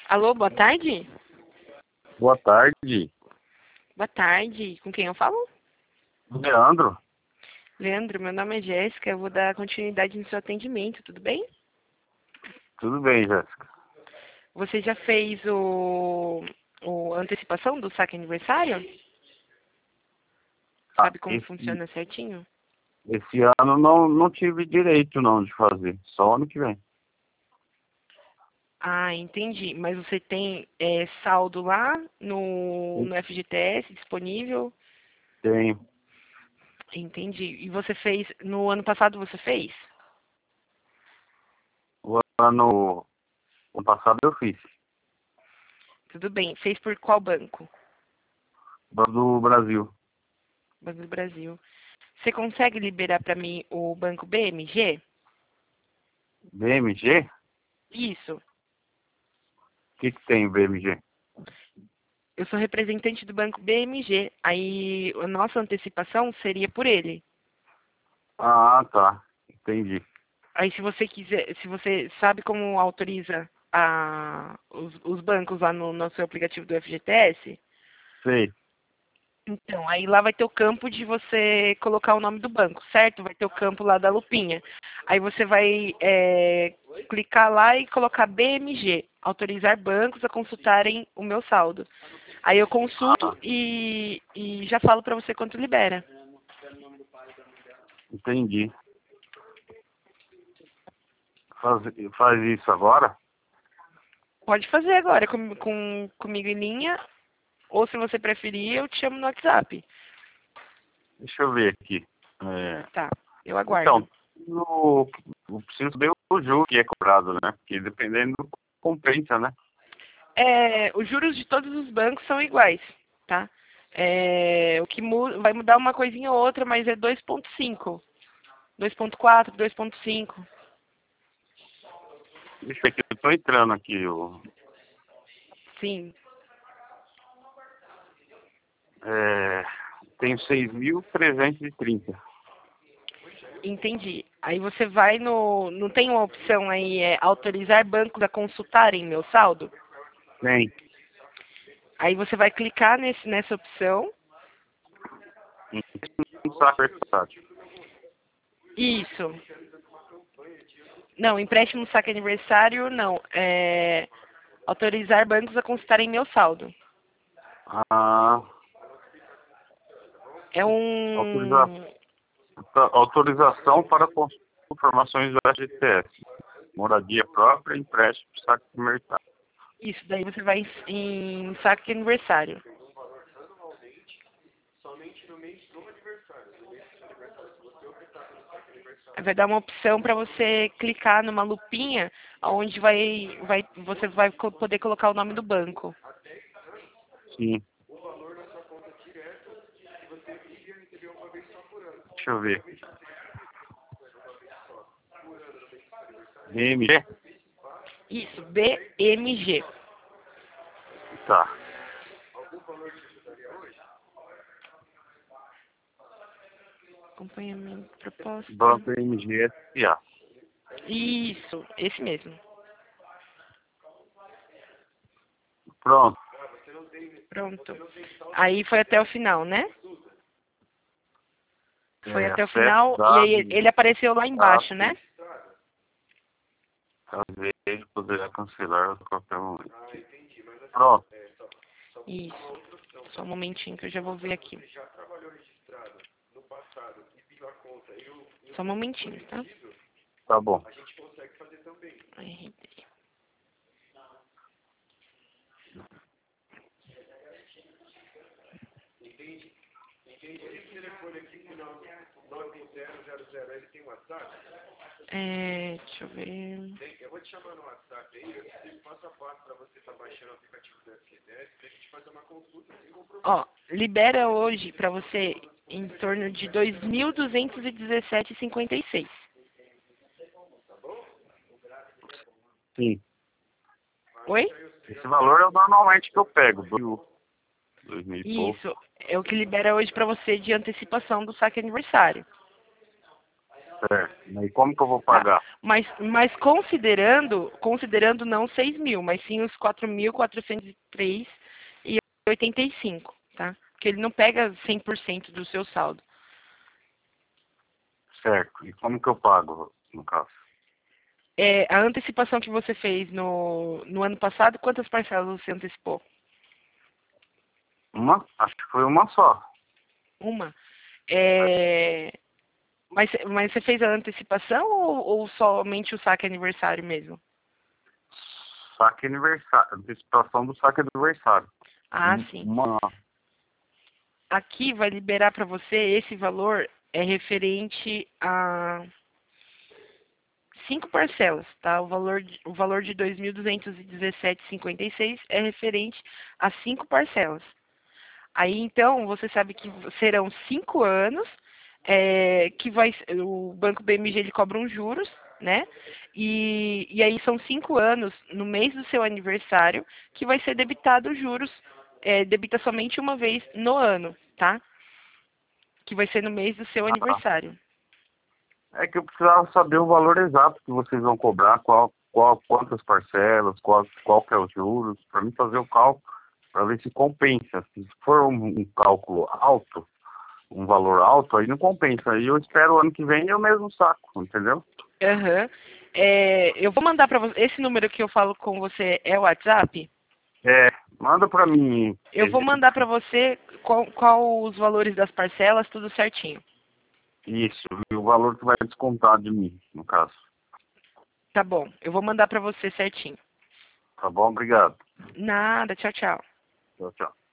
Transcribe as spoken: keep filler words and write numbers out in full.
Alô, boa tarde? Boa tarde, Boa tarde. Com quem eu falo? Leandro. Leandro, meu nome é Jéssica, eu vou dar continuidade no seu atendimento, tudo bem? Tudo bem, Jéssica? Você já fez o, o a antecipação do saque aniversário? Ah, Sabe como esse, funciona certinho? esse ano não, não tive direito não de fazer, só ano que vem. Ah, entendi. Mas você tem é, saldo lá no, no F G T S disponível? Tenho. Entendi. E você fez, no ano passado você fez? O ano, ano passado eu fiz. Tudo bem. Fez por qual banco? Banco do Brasil. Banco do Brasil. Você consegue liberar para mim o banco B M G? B M G? O Isso. que que tem B M G? Eu sou representante do banco B M G. Aí a nossa antecipação seria por ele. Ah, tá. Entendi. Aí se você quiser, se você sabe como autoriza a, os, os bancos lá no, no seu aplicativo do F G T S, Sei. então, aí lá vai ter o campo de você colocar o nome do banco, certo? Vai ter o campo lá da lupinha. Aí você vai é, clicar lá e colocar B M G, autorizar bancos a consultarem o meu saldo. Aí eu Ah, consulto e, e já falo para você quanto libera. entendi. Faz, faz isso agora? Pode fazer agora com, com, comigo em linha, ou se você preferir, eu te chamo no WhatsApp. Deixa eu ver aqui. É, Tá, eu então, aguardo. no, eu preciso saber o juro que é cobrado, né? Porque dependendo compensa, né? É, os juros de todos os bancos são iguais, tá? É, o que mu vai mudar uma coisinha ou outra, mas é dois ponto cinco, dois ponto quatro, dois ponto cinco. Deixa eu ver aqui, eu tô entrando aqui. O, Sim, é, tenho seis mil trezentos e trinta. entendi. Aí você vai no. Não tem uma opção aí, é autorizar bancos a consultarem meu saldo? Tem. Aí você vai clicar nesse, nessa opção. Um saco versátil. Isso. Não, empréstimo saque aniversário, não. É, autorizar bancos a consultarem meu saldo. Ah, É autoriza, um. autorização para consulta de informações do F G T S. Moradia própria, empréstimo, saco de mercado. Isso, daí você vai em, em saque aniversário. Aí vai dar uma opção para você clicar numa lupinha, onde vai, vai, você vai co- poder colocar o nome do banco. Sim. Deixa eu ver. B M G? Isso, B M G. Tá. Acompanhamento, proposta. Banco B M G S A. Isso, esse mesmo. Pronto. Pronto. Aí foi até o final, né? Foi É, até o acesso final e aí dados, ele apareceu lá embaixo, né? dados, talvez poderá cancelar a qualquer momento. Pronto. Isso. Só um momentinho que eu já vou ver aqui. Só um momentinho, tá? Tá bom. R D. É, deixa eu ver. Ó, libera hoje pra você em torno de dois mil duzentos e dezessete e cinquenta e seis. Sim. Oi? Esse valor é o normalmente que eu pego. Do dois mil e pouco. Isso, é o que libera hoje pra você de antecipação do saque aniversário. Certo. E como que eu vou Tá. pagar? Mas, mas considerando, considerando não seis mil, mas sim os quatro mil quatrocentos e três e oitenta e cinco, tá? Porque ele não pega cem por cento do seu saldo. Certo. E como que eu pago, no caso? É, a antecipação que você fez no, no ano passado, quantas parcelas você antecipou? Uma? Acho que foi uma só. Uma. É, mas, mas você fez a antecipação ou, ou somente o saque aniversário mesmo? Saque aniversário. Antecipação do saque aniversário. Ah, Um- sim. Uma. Aqui vai liberar para você esse valor é referente a cinco parcelas, tá? O valor de, o valor de dois mil duzentos e dezessete vírgula cinquenta e seis é referente a cinco parcelas. Aí então você sabe que serão cinco anos, é, que vai o Banco B M G ele cobra uns juros, né? E, e aí são cinco anos no mês do seu aniversário que vai ser debitado os juros, é, debita somente uma vez no ano, tá? Que vai ser no mês do seu Ah, aniversário. é que eu precisava saber o valor exato que vocês vão cobrar, qual, qual, quantas parcelas, qual, qual que é os juros, para mim fazer o cálculo, para ver se compensa. Se for um, um cálculo alto, um valor alto, aí não compensa. Aí eu espero o ano que vem e eu mesmo saco, entendeu? Aham. É, eu vou mandar para você. Esse número que eu falo com você é o WhatsApp? É, manda para mim. Eu vou mandar para você qual, qual os valores das parcelas, tudo certinho. Isso, e o valor que vai descontar de mim, no caso. Tá bom. Eu vou mandar para você certinho. Tá bom? Obrigado. Nada. Tchau, tchau. Tchau, tchau.